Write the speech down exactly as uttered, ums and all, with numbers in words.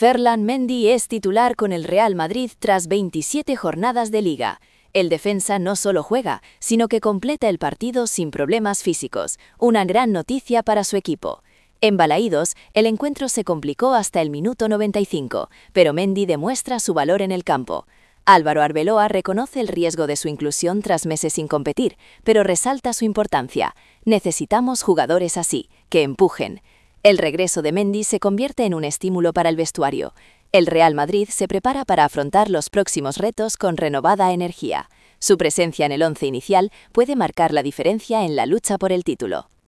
Ferland Mendy es titular con el Real Madrid tras veintisiete jornadas de Liga. El defensa no solo juega, sino que completa el partido sin problemas físicos, una gran noticia para su equipo. En Balaídos, el encuentro se complicó hasta el minuto noventa y cinco, pero Mendy demuestra su valor en el campo. Álvaro Arbeloa reconoce el riesgo de su inclusión tras meses sin competir, pero resalta su importancia. Necesitamos jugadores así, que empujen. El regreso de Mendy se convierte en un estímulo para el vestuario. El Real Madrid se prepara para afrontar los próximos retos con renovada energía. Su presencia en el once inicial puede marcar la diferencia en la lucha por el título.